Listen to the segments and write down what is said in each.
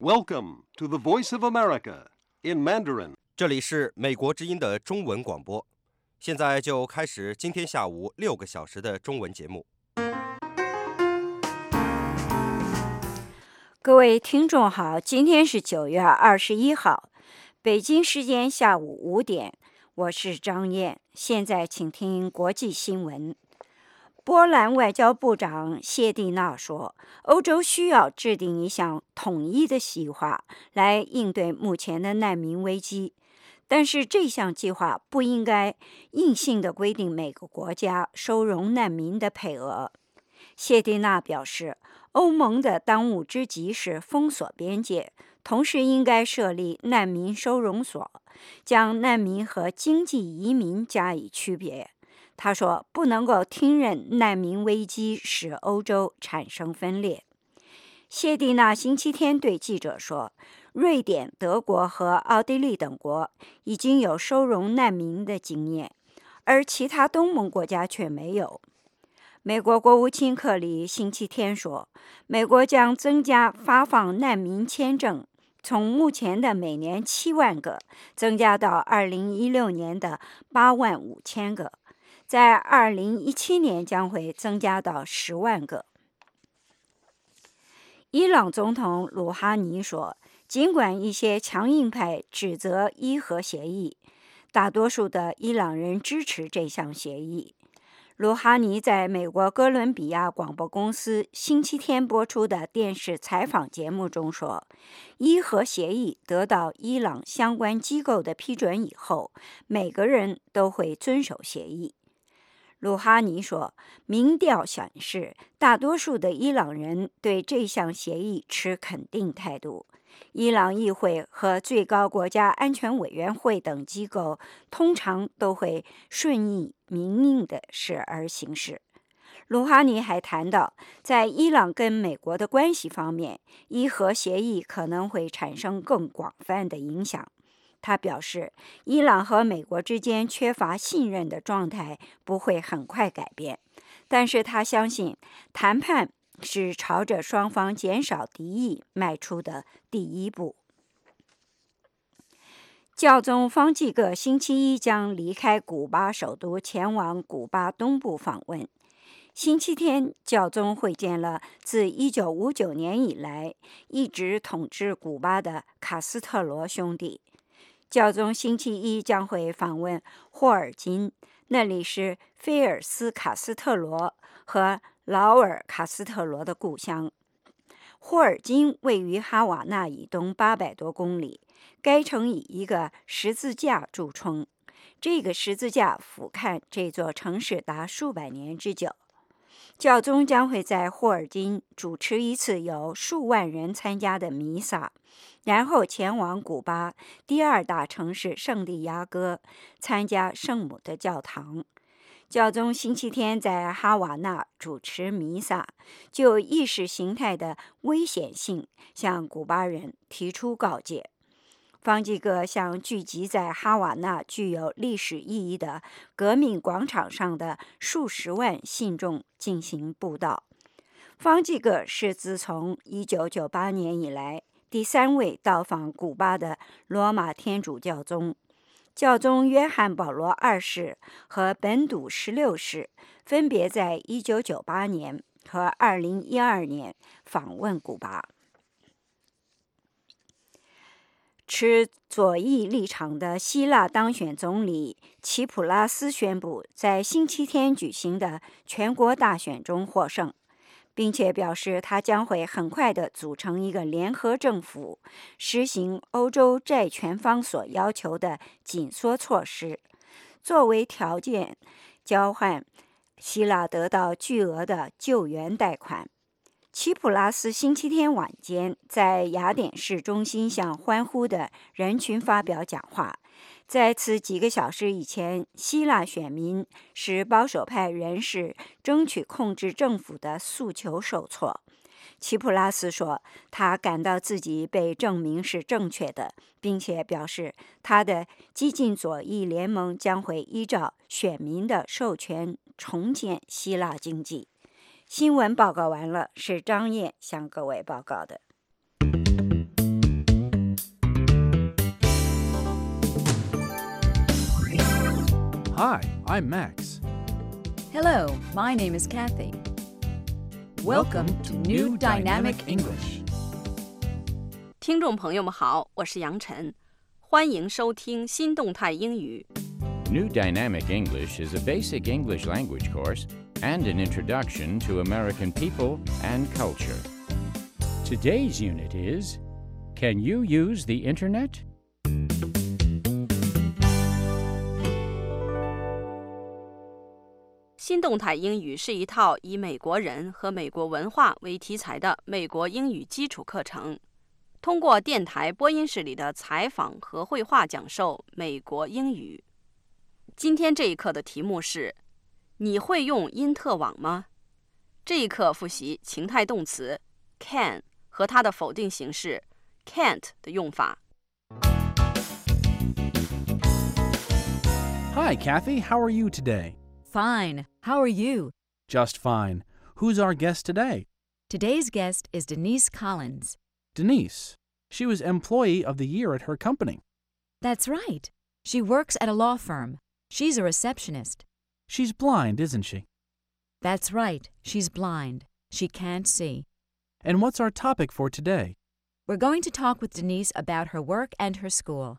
Welcome to the Voice of America in Mandarin. 这里是美国之音的中文广播，现在就开始今天下午6个小时的中文节目。 各位听众好，今天是9月21号，北京时间下午5点，我是张燕。现在请听国际新闻。波兰外交部长谢蒂纳说，欧洲需要制定一项统一的计划来应对目前的难民危机，但是这项计划不应该硬性地规定每个国家收容难民的配额。谢蒂纳表示，欧盟的当务之急是封锁边界，同时应该设立难民收容所，将难民和经济移民加以区别。他说，不能够听任难民危机使欧洲产生分裂。谢蒂纳星期天对记者说，瑞典、德国和奥地利等国已经有收容难民的经验，而其他东盟国家却没有。美国国务卿克里星期天说，美国将增加发放难民签证，从目前的每年7万个增加到2016年的8万5千个，在2017年将会增加到10万个。伊朗总统鲁哈尼说，尽管一些强硬派指责伊核协议，大多数的伊朗人支持这项协议。鲁哈尼在美国哥伦比亚广播公司星期天播出的电视采访节目中说，伊核协议得到伊朗相关机构的批准以后，每个人都会遵守协议。鲁哈尼说，民调显示大多数的伊朗人对这项协议持肯定态度。伊朗议会和最高国家安全委员会等机构通常都会顺应民意的事而行事。鲁哈尼还谈到，在伊朗跟美国的关系方面，伊核协议可能会产生更广泛的影响。他表示，伊朗和美国之间缺乏信任的状态不会很快改变，但是他相信谈判是朝着双方减少敌意迈出的第一步。教宗方济各星期一将离开古巴首都，前往古巴东部访问。星期天，教宗会见了自1959年以来一直统治古巴的卡斯特罗兄弟。教宗星期一将会访问霍尔金，那里是菲尔斯·卡斯特罗和劳尔·卡斯特罗的故乡。霍尔金位于哈瓦那以东800多公里，该城以一个十字架著称，这个十字架俯瞰这座城市达数百年之久。教宗将会在霍尔金主持一次有数万人参加的弥撒，然后前往古巴第2大城市圣地亚哥参加圣母的教堂。教宗星期天在哈瓦那主持弥撒，就意识形态的危险性向古巴人提出告诫。方济各向聚集在哈瓦那具有历史意义的革命广场上的数十万信众进行布道。方济各是自从1998年以来第3位到访古巴的罗马天主教宗。教宗约翰保罗2世和本笃16世分别在1998年和2012年访问古巴。持左翼立场的希腊当选总理齐普拉斯宣布，在星期天举行的全国大选中获胜，并且表示他将会很快地组成一个联合政府，实行欧洲债权方所要求的紧缩措施，作为条件交换希腊得到巨额的救援贷款。齐普拉斯星期天晚间在雅典市中心向欢呼的人群发表讲话。在此几个小时以前，希腊选民使保守派人士争取控制政府的诉求受挫。齐普拉斯说，他感到自己被证明是正确的，并且表示他的激进左翼联盟将会依照选民的授权重建希腊经济。新闻报告完了，是张燕向各位报告的。 Hi, I'm Max. Hello, my name is Kathy. Welcome to New Dynamic English. 听众朋友们好，我是杨晨，欢迎收听新动态英语。 New Dynamic English is a basic English language course and an introduction to American people and culture. Today's unit is, Can you use the Internet? 新动态英语是一套以美国人和美国文化为题材的美国英语基础课程，通过电台播音室里的采访和绘画讲授美国英语。今天这一课的题目是：你会用因特网吗？这一课复习情态动词 can 和它的否定形式 can't 的用法。 Hi, Kathy. How are you today? Fine. How are you? Just fine. Who's our guest today? Today's guest is Denise Collins. Denise. She was Employee of the Year at her company. That's right. She works at a law firm. She's a receptionist. She's blind, isn't she? That's right. She's blind. She can't see. And what's our topic for today? We're going to talk with Denise about her work and her school.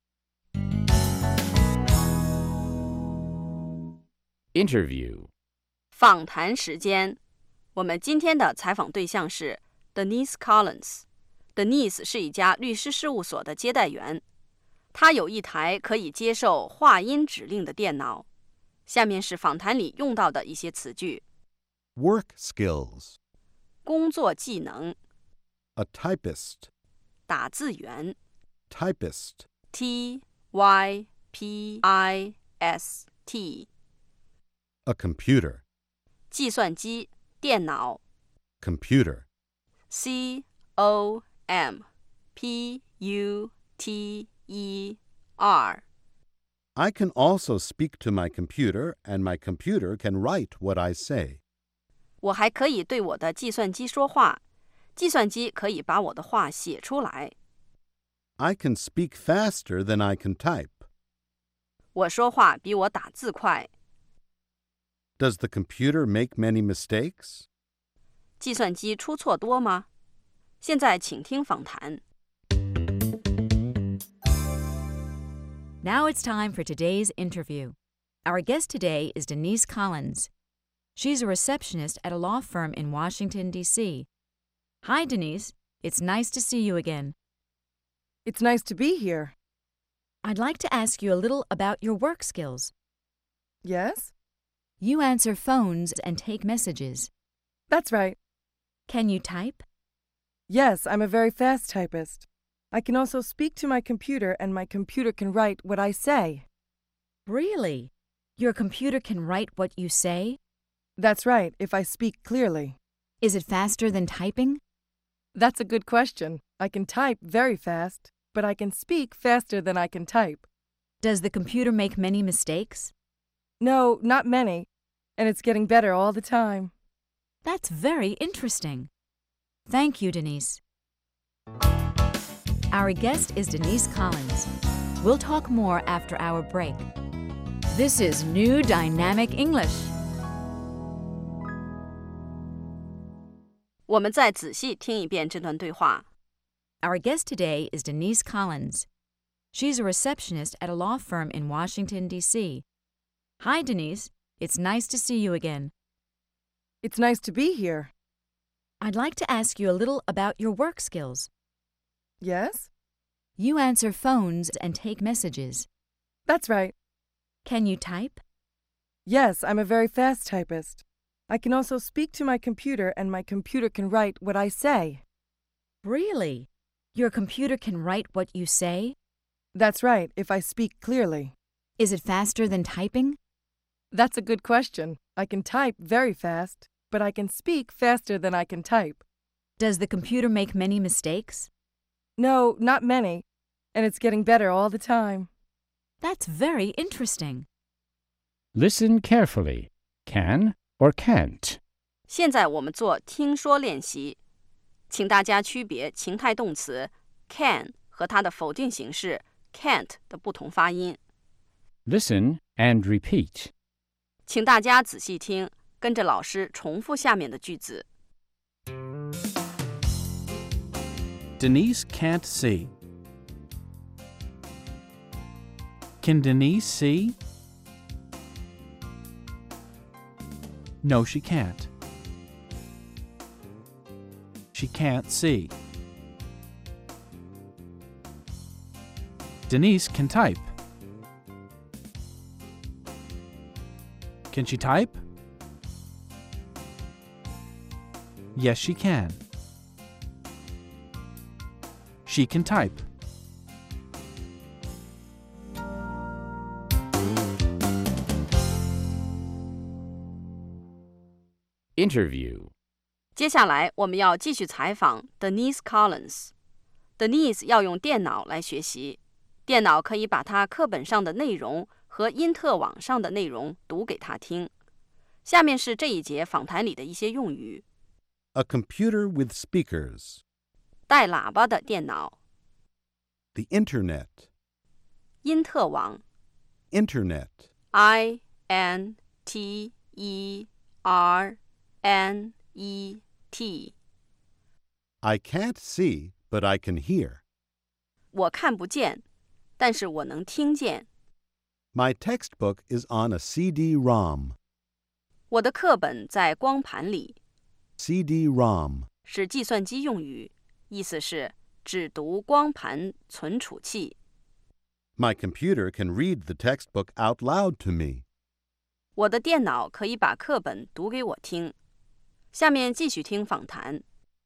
Interview. 访谈时间，我们今天的采访对象是 Denise Collins。Denise 是一家律师事务所的接待员，她有一台可以接受话音指令的电脑。下面是访谈里用到的一些词句。 Work skills. 工作技能， A typist. 打字员 Typist. T-Y-P-I-S-T。 A computer. 计算机、电脑 Computer. C-O-M-P-U-T-E-R。 I can also speak to my computer, and my computer can write what I say. 我还可以对我的计算机说话，计算机可以把我的话写出来。 I can speak faster than I can type. 我说话比我打字快。 Does the computer make many mistakes? 计算机出错多吗？现在请听访谈。 Now it's time for today's interview. Our guest today is Denise Collins. She's a receptionist at a law firm in Washington, D.C. Hi, Denise. It's nice to see you again. It's nice to be here. I'd like to ask you a little about your work skills. Yes? You answer phones and take messages. That's right. Can you type? Yes, I'm a very fast typist. I can also speak to my computer, and my computer can write what I say. Really? Your computer can write what you say? That's right, if I speak clearly. Is it faster than typing? That's a good question. I can type very fast, but I can speak faster than I can type. Does the computer make many mistakes? No, not many, and it's getting better all the time. That's very interesting. Thank you, Denise. Our guest is Denise Collins. We'll talk more after our break. This is New Dynamic English. 我们再仔细听一遍这段对话。 Our guest today is Denise Collins. She's a receptionist at a law firm in Washington, D.C. Hi, Denise. It's nice to see you again. It's nice to be here. I'd like to ask you a little about your work skills. Yes? You answer phones and take messages. That's right. Can you type? Yes, I'm a very fast typist. I can also speak to my computer, and my computer can write what I say. Really? Your computer can write what you say? That's right, if I speak clearly. Is it faster than typing? That's a good question. I can type very fast, but I can speak faster than I can type. Does the computer make many mistakes? No, not many, and it's getting better all the time. That's very interesting. Listen carefully. Can or can't? 现在我们做听说练习，请大家区别情态动词 can 和它的否定形式 can't 的不同发音。 Listen and repeat. 请大家仔细听，跟着老师重复下面的句子。 Denise can't see. Can Denise see? No, she can't. She can't see. Denise can type. Can she type? Yes, she can. She can type. Interview. 接下来我们要继续采访 Denise Collins。Denise 要用电脑来学习，电脑可以把她课本上的内容和因特网上的内容读给她听。下面是这一节访谈里的一些用语。 A computer with speakers. 带喇叭的电脑。 The Internet. 因特网。 Internet. INTERNET. I can't see, but I can hear. 我看不见，但是我能听见。 My textbook is on a CD-ROM. 我的课本在光盘里。 CD-ROM. 是计算机用语，意思是只读光盘存储器。 My computer can read the textbook out loud to me. 我的电脑可以把课本读给我听。下面继续听访谈。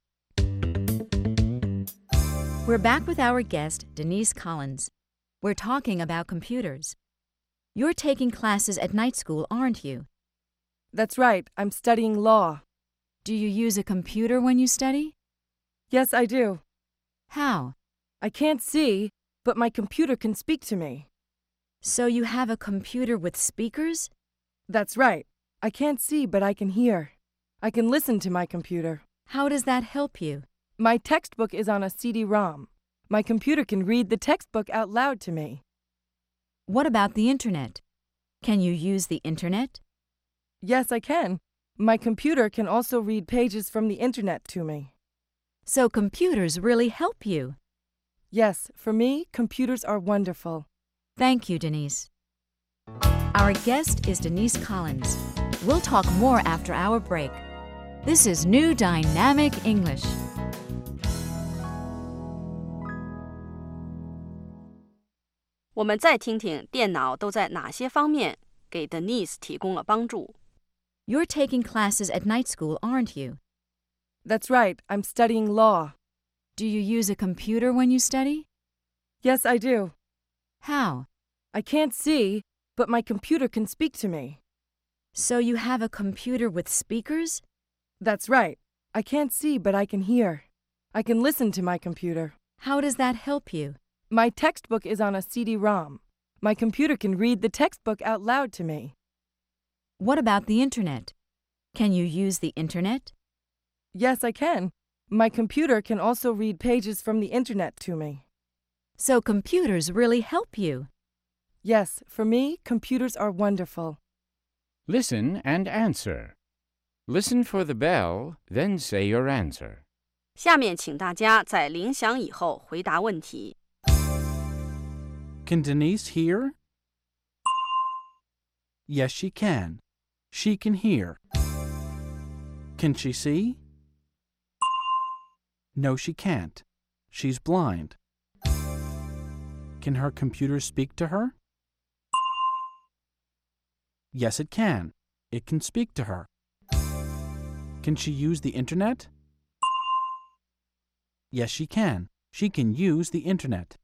We're back with our guest, Denise Collins. We're talking about computers. You're taking classes at night school, aren't you? That's right. I'm studying law. Do you use a computer when you study? Yes, I do. How? I can't see, but my computer can speak to me. So you have a computer with speakers? That's right. I can't see, but I can hear. I can listen to my computer. How does that help you? My textbook is on a CD-ROM. My computer can read the textbook out loud to me. What about the Internet? Can you use the Internet? Yes, I can. My computer can also read pages from the Internet to me. So computers really help you. Yes, for me, computers are wonderful. Thank you, Denise. Our guest is Denise Collins. We'll talk more after our break. This is New Dynamic English. 我们再听听电脑都在哪些方面给 Denise 提供了帮助。 You're taking classes at night school, aren't you? That's right. I'm studying law. Do you use a computer when you study? Yes, I do. How? I can't see, but my computer can speak to me. So you have a computer with speakers? That's right. I can't see, but I can hear. I can listen to my computer. How does that help you? My textbook is on a CD-ROM. My computer can read the textbook out loud to me. What about the Internet? Can you use the Internet? Yes, I can. My computer can also read pages from the Internet to me. So computers really help you. Yes, for me, computers are wonderful. Listen and answer. Listen for the bell, then say your answer. 下面请大家在铃响以后回答问题。 Can Denise hear? Yes, she can. She can hear. Can she see? No, she can't. She's blind. Can her computer speak to her? Yes, it can. It can speak to her. Can she use the Internet? Yes, she can. She can use the Internet.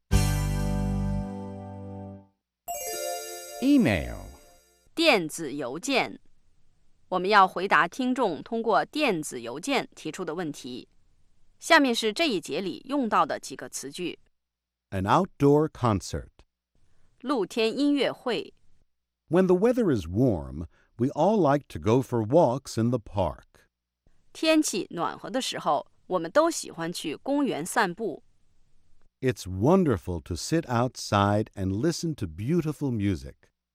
Email. 电子邮件。我们要回答听众通过电子邮件提出的问题。下面是这一节里用到的几个词句。 An outdoor concert. 露天音乐会。 When the weather is warm, we all like to go for walks in the park. 天气暖和的时候，我们都喜欢去公园散步。 It's wonderful to sit outside and listen to beautiful music.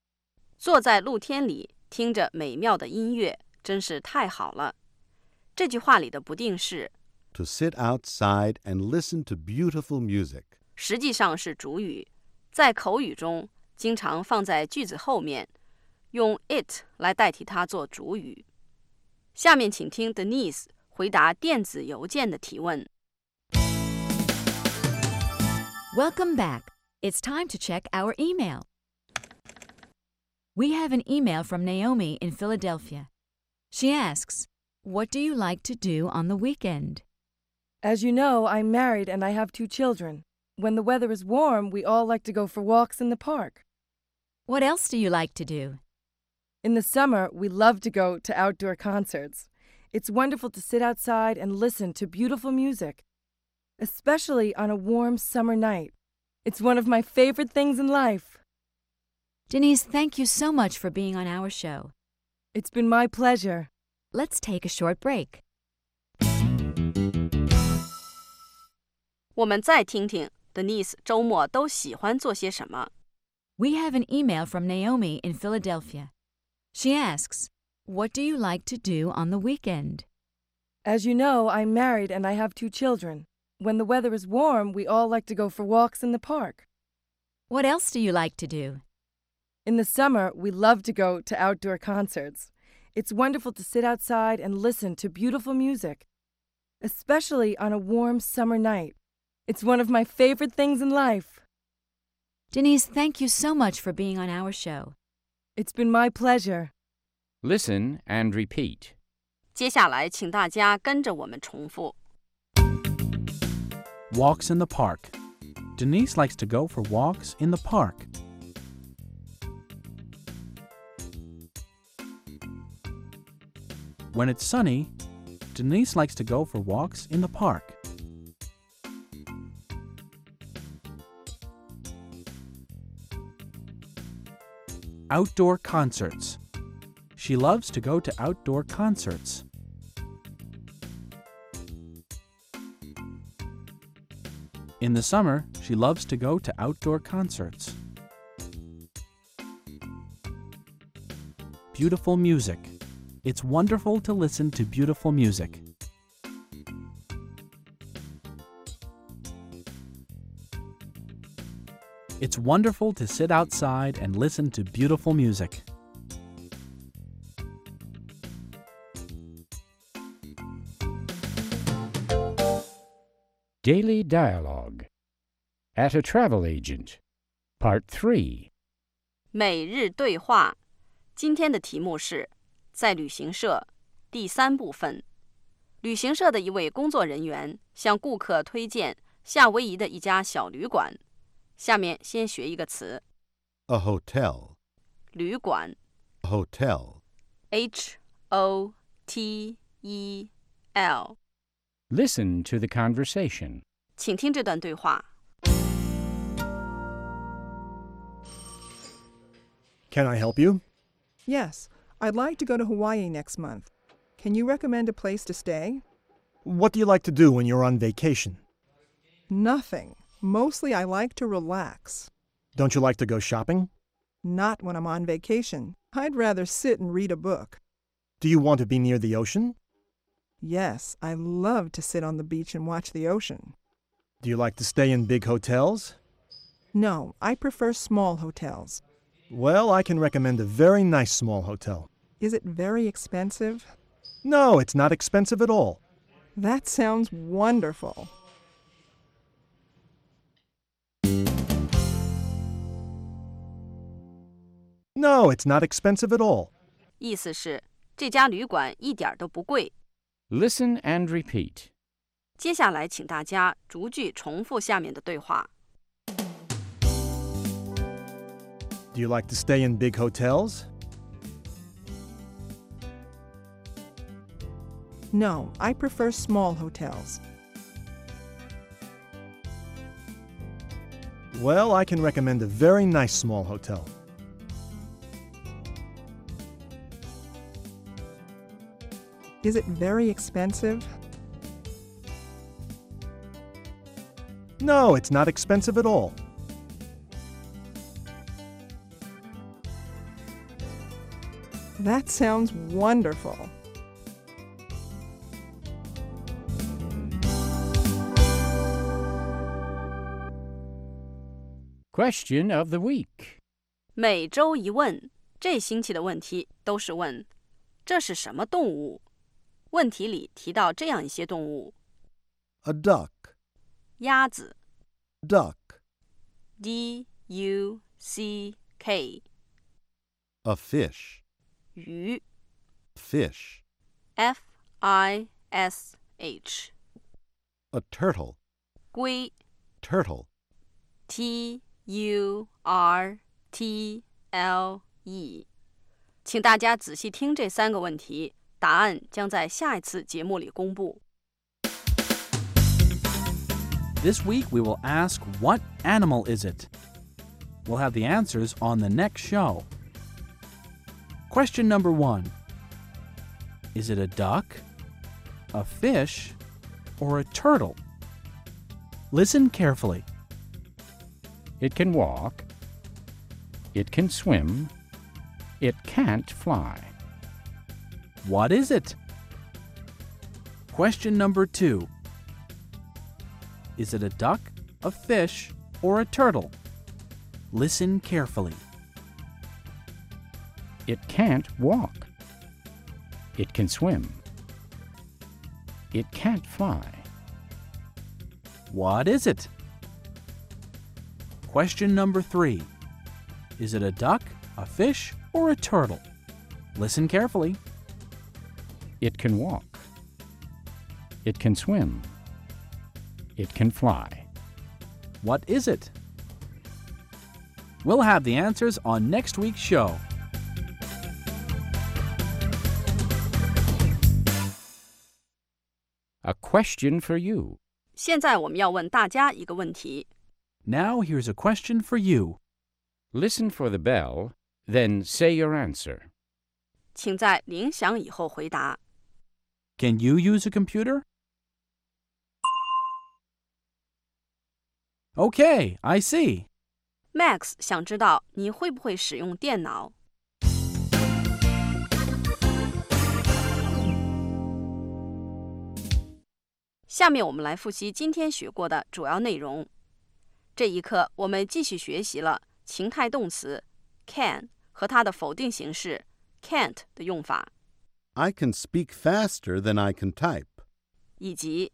坐在露天里，听着美妙的音乐，真是太好了。这句话里的不定式 To sit outside and listen to beautiful music. 实际上是主语，在口语中经常放在句子后面，用 it 来代替它做主语。下面请听 Denise 回答电子邮件的提问。 Welcome back. It's time to check our email. We have an email from Naomi in Philadelphia. She asks, "What do you like to do on the weekend?" As you know, I'm married and I have 2 children. When the weather is warm, we all like to go for walks in the park. What else do you like to do? In the summer, we love to go to outdoor concerts. It's wonderful to sit outside and listen to beautiful music, especially on a warm summer night. It's one of my favorite things in life. Denise, thank you so much for being on our show. It's been my pleasure. Let's take a short break. 我们再听听 Denise 周末都喜欢做些什么。 We have an email from Naomi in Philadelphia. She asks, "What do you like to do on the weekend?" As you know, I'm married and I have 2 children. When the weather is warm, we all like to go for walks in the park. What else do you like to do? In the summer, we love to go to outdoor concerts. It's wonderful to sit outside and listen to beautiful music, especially on a warm summer night. It's one of my favorite things in life. Denise, thank you so much for being on our show. It's been my pleasure. Listen and repeat. 接下来请大家跟着我们重复。 Walks in the park. Denise likes to go for walks in the park. When it's sunny, Denise likes to go for walks in the park. Outdoor concerts. She loves to go to outdoor concerts. In the summer, she loves to go to outdoor concerts. Beautiful music. It's wonderful to listen to beautiful music. It's wonderful to sit outside and listen to beautiful music. Daily Dialogue. At a Travel Agent. Part 3. 每日对话，今天的题目是在旅行社，第3部分。旅行社的一位工作人员向顾客推荐夏威夷的一家小旅馆。下面先学一个词 A hotel. 旅馆 Hotel. H-O-T-E-L。 Listen to the conversation. 请听这段对话。 Can I help you? Yes, I'd like to go to Hawaii next month. Can you recommend a place to stay? What do you like to do when you're on vacation? Nothing. Mostly I like to relax. Don't you like to go shopping? Not when I'm on vacation. I'd rather sit and read a book. Do you want to be near the ocean? Yes, I love to sit on the beach and watch the ocean. Do you like to stay in big hotels? No, I prefer small hotels. Well, I can recommend a very nice small hotel. Is it very expensive? No, it's not expensive at all. That sounds wonderful. No, it's not expensive at all. 意思是这家旅馆一点都不贵。 Listen and repeat. 接下来请大家逐句重复下面的对话。 Do you like to stay in big hotels? No, I prefer small hotels. Well, I can recommend a very nice small hotel. Is it very expensive? No, it's not expensive at all. That sounds wonderful. Question of the week. 每周一问，这星期的问题都是问这是什么动物？问题里提到这样一些动物： A duck, 鸭子 duck. D-U-C-K， A fish, 鱼 fish. F-I-S-H， A turtle, 龟 turtle. T-U-R-T-L-E。 请大家仔细听这3个问题，答案将在下一次节目里公布。 This week we will ask, what animal is it? We'll have the answers on the next show. Question number 1. Is it a duck, a fish, or a turtle? Listen carefully. It can walk. It can swim. It can't fly. What is it? Question number 2. Is it a duck, a fish, or a turtle? Listen carefully. It can't walk. It can swim. It can't fly. What is it? Question number 3. Is it a duck, a fish, or a turtle? Listen carefully. It can walk. It can swim. It can fly. What is it? We'll have the answers on next week's show. A question for you. 现在我们要问大家一个问题。 Now here's a question for you. Listen for the bell, then say your answer. 请在铃响以后回答。 Can you use a computer? Okay, I see. Max 想知道你会不会使用电脑。下面我们来复习今天学过的主要内容。这一课我们继续学习了情态动词 can 和它的否定形式 can't 的用法， I can speak faster than I can type. 以及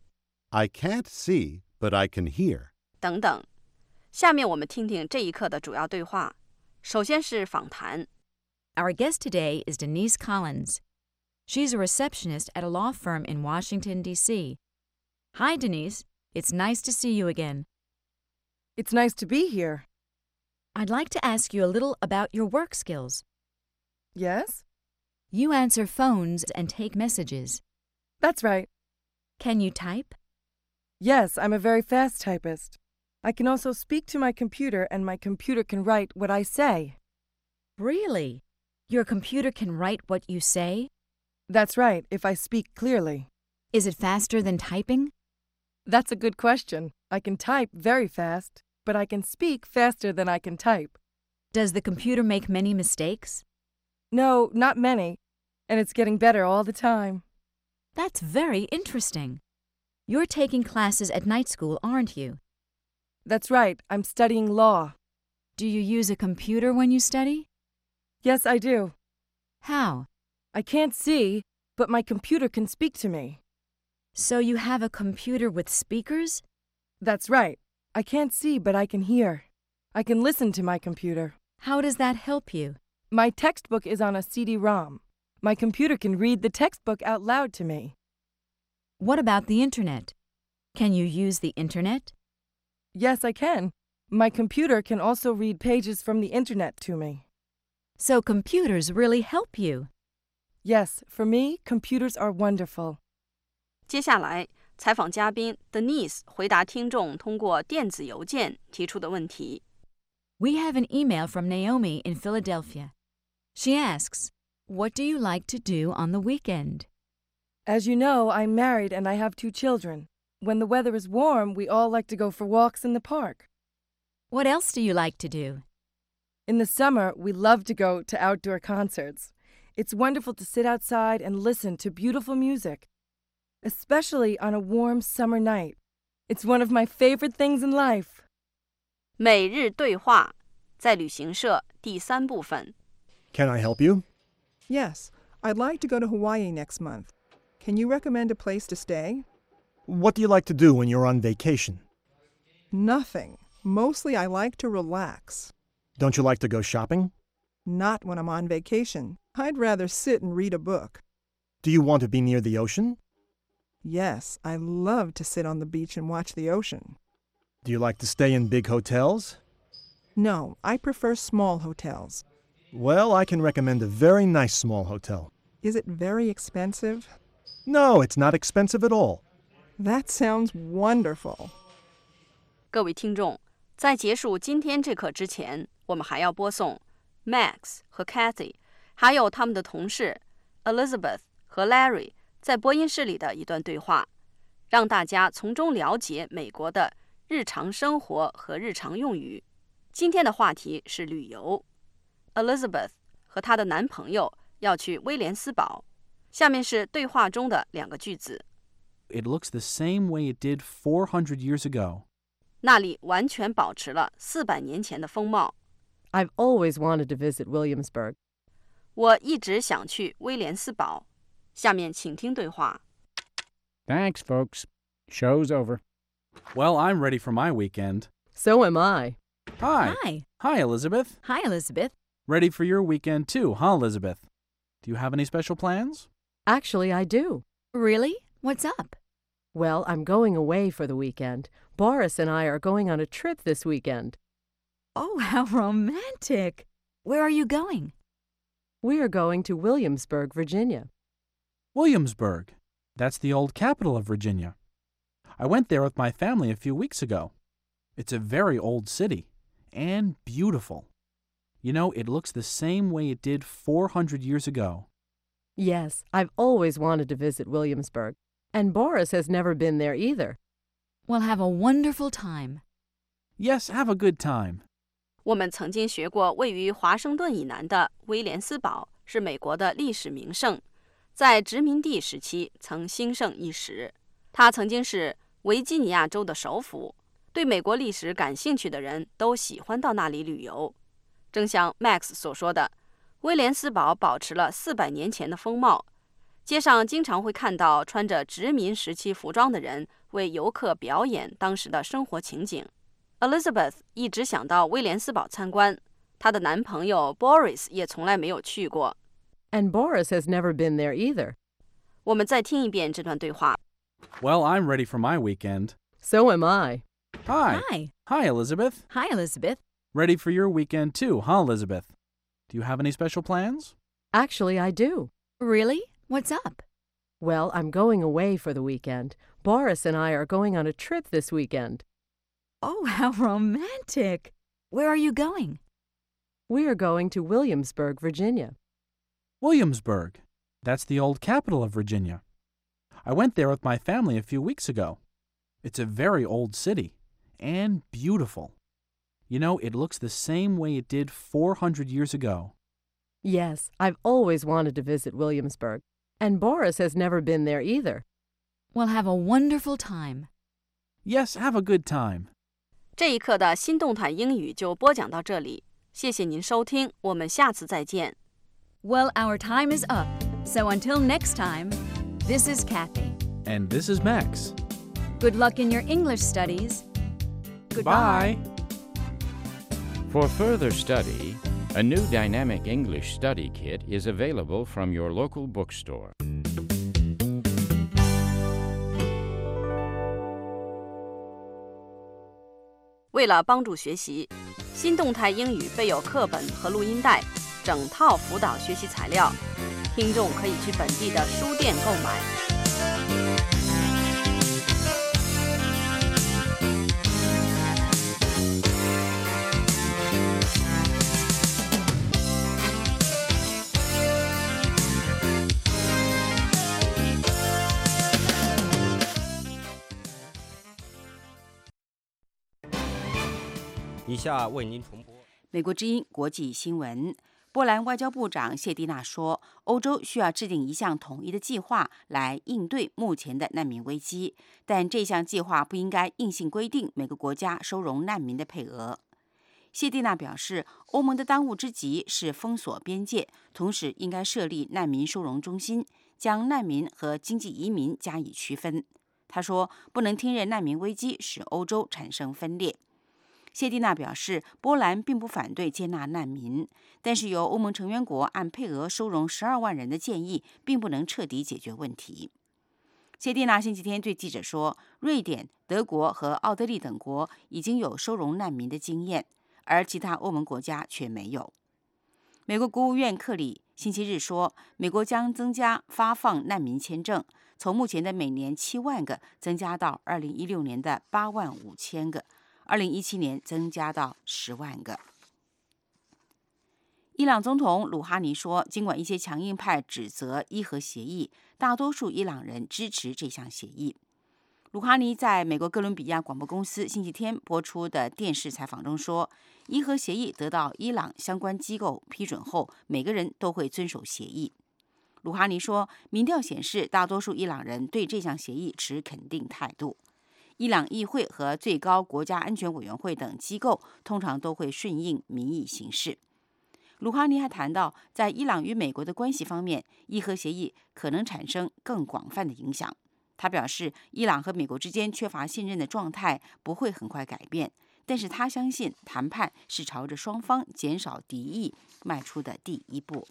I can't see, but I can hear. 等等。下面我们听听这一课的主要对话。首先是访谈。 Our guest today is Denise Collins. She's a receptionist at a law firm in Washington, D.C. Hi, Denise. It's nice to see you again. It's nice to be here. I'd like to ask you a little about your work skills. Yes? You answer phones and take messages. That's right. Can you type? Yes, I'm a very fast typist. I can also speak to my computer, and my computer can write what I say. Really? Your computer can write what you say? That's right, if I speak clearly. Is it faster than typing? That's a good question. I can type very fast, but I can speak faster than I can type. Does the computer make many mistakes? No, not many, and it's getting better all the time. That's very interesting. You're taking classes at night school, aren't you? That's right, I'm studying law. Do you use a computer when you study? Yes, I do. How? I can't see, but my computer can speak to me. So you have a computer with speakers? That's right. I can't see, but I can hear. I can listen to my computer. How does that help you? My textbook is on a CD-ROM. My computer can read the textbook out loud to me. What about the Internet? Can you use the Internet? Yes, I can. My computer can also read pages from the Internet to me. So computers really help you. Yes, for me, computers are wonderful. 接下来，采访嘉宾 Denise 回答听众通过电子邮件提出的问题。 We have an email from Naomi in Philadelphia. She asks, what do you like to do on the weekend? As you know, I'm married and I have 2 children. When the weather is warm, we all like to go for walks in the park. What else do you like to do? In the summer, we love to go to outdoor concerts. It's wonderful to sit outside and listen to beautiful music, especially on a warm summer night. It's one of my favorite things in life. 每日对话，在旅行社第3部分。 Can I help you? Yes, I'd like to go to Hawaii next month. Can you recommend a place to stay? What do you like to do when you're on vacation? Nothing. Mostly I like to relax. Don't you like to go shopping? Not when I'm on vacation. I'd rather sit and read a book. Do you want to be near the ocean? Yes, I love to sit on the beach and watch the ocean. Do you like to stay in big hotels? No, I prefer small hotels. Well, I can recommend a very nice small hotel. Is it very expensive? No, it's not expensive at all. That sounds wonderful. 各位听众，在结束今天这课之前，我们还要播送 Max 和 Kathy， 还有他们的同事 Elizabeth 和 Larry 在播音室里的一段对话，让大家从中了解美国的日常生活和日常用语。今天的话题是旅游。Elizabeth 和她的男朋友要去威廉斯堡。下面是对话中的2个句子。 It looks the same way it did 400 years ago. 那里完全保持了400年前的风貌。 I've always wanted to visit Williamsburg. 我一直想去威廉斯堡。下面请听对话。 Thanks, folks. Show's over. Well, I'm ready for my weekend. So am I. Hi. Hi. Hi, Elizabeth. Hi, Elizabeth. Ready for your weekend too, huh, Elizabeth? Do you have any special plans? Actually, I do. Really? What's up? Well, I'm going away for the weekend. Boris and I are going on a trip this weekend. Oh, how romantic. Where are you going? We are going to Williamsburg, Virginia. Williamsburg. That's the old capital of Virginia. I went there with my family a few weeks ago. It's a very old city and beautiful. You know, it looks the same way it did 400 years ago. Yes, I've always wanted to visit Williamsburg, and Boris has never been there either. We'll have a wonderful time. Yes, have a good time. 我们曾经学过，位于华盛顿以南的威廉斯堡是美国的历史名胜，在殖民地时期曾兴盛一时。它曾经是维吉尼亚州的首府，对美国历史感兴趣的人都喜欢到那里旅游。正像 Max 所说的，威廉斯堡保持了400年前的风貌，街上经常会看到穿着殖民时期服装的人为游客表演当时的生活情景。Elizabeth 一直想到威廉斯堡参观，她的男朋友 Boris 也从来没有去过。 And Boris has never been there either. 我们再听一遍这段对话。 Well, I'm ready for my weekend. So am I. Hi. Hi. Hi, Elizabeth. Hi, Elizabeth. Ready for your weekend too, huh, Elizabeth? Do you have any special plans? Actually, I do. Really? What's up? Well, I'm going away for the weekend. Boris and I are going on a trip this weekend. Oh, how romantic. Where are you going? We are going to Williamsburg, Virginia. Williamsburg. That's the old capital of Virginia. I went there with my family a few weeks ago. It's a very old city and beautiful. You know, it looks the same way it did 400 years ago. Yes, I've always wanted to visit Williamsburg, and Boris has never been there either. We'll have a wonderful time. Yes, have a good time. 这一课的新动态英语就播讲到这里，谢谢您收听，我们下次再见。 Well, our time is up. So until next time, this is Kathy. And this is Max. Good luck in your English studies. Goodbye. For further study, a new dynamic English study kit is available from your local bookstore. 为了帮助学习，新动态英语备有课本和录音带，整套辅导学习材料，听众可以去本地的书店购买。 以下为您重播美国之音国际新闻。 波兰外交部长谢蒂娜说，欧洲需要制定一项统一的计划来应对目前的难民危机，但这项计划不应该硬性规定每个国家收容难民的配额。谢蒂娜表示，欧盟的当务之急是封锁边界，同时应该设立难民收容中心，将难民和经济移民加以区分。他说，不能听任难民危机使欧洲产生分裂。谢蒂娜表示，波兰并不反对接纳难民，但是由欧盟成员国按配额收容12万人的建议并不能彻底解决问题。谢蒂娜星期天对记者说，瑞典、德国和奥地利等国已经有收容难民的经验，而其他欧盟国家却没有。美国国务院克里星期日说，美国将增加发放难民签证，从目前的每年7万个增加到2016年的8万5千个。2017年增加到10万个。伊朗总统鲁哈尼说，尽管一些强硬派指责伊核协议，大多数伊朗人支持这项协议。鲁哈尼在美国哥伦比亚广播公司星期天播出的电视采访中说，伊核协议得到伊朗相关机构批准后，每个人都会遵守协议。鲁哈尼说，民调显示大多数伊朗人对这项协议持肯定态度。伊朗议会和最高国家安全委员会等机构通常都会顺应民意行事。鲁哈尼还谈到，在伊朗与美国的关系方面，伊核协议可能产生更广泛的影响。他表示，伊朗和美国之间缺乏信任的状态不会很快改变，但是他相信谈判是朝着双方减少敌意迈出的第一步。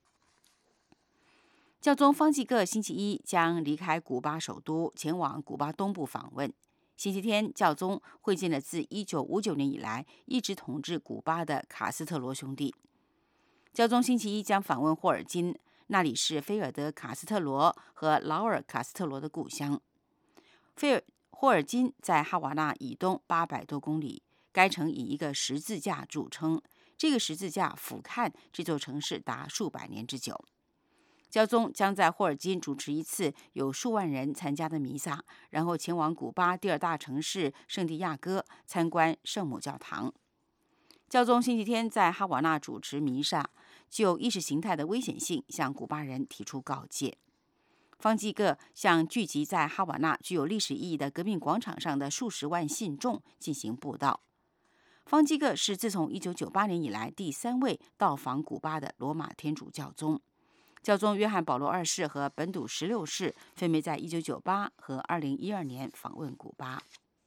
教宗方济各星期一将离开古巴首都，前往古巴东部访问。星期天，教宗会见了自1959年以来一直统治古巴的卡斯特罗兄弟。教宗星期一将访问霍尔金，那里是菲尔德·卡斯特罗和劳尔·卡斯特罗的故乡。霍尔金在哈瓦那以东800多公里，该城以一个十字架著称，这个十字架俯瞰这座城市达数百年之久。教宗将在霍尔金主持一次有数万人参加的弥撒，然后前往古巴第二大城市圣地亚哥参观圣母教堂。教宗星期天在哈瓦那主持弥撒，就意识形态的危险性向古巴人提出告诫。方济各向聚集在哈瓦那具有历史意义的革命广场上的数十万信众进行布道。方济各是自从1998年以来第3位到访古巴的罗马天主教宗。教宗约翰保罗2世和本笃16世分别在1998和2012年访问古巴。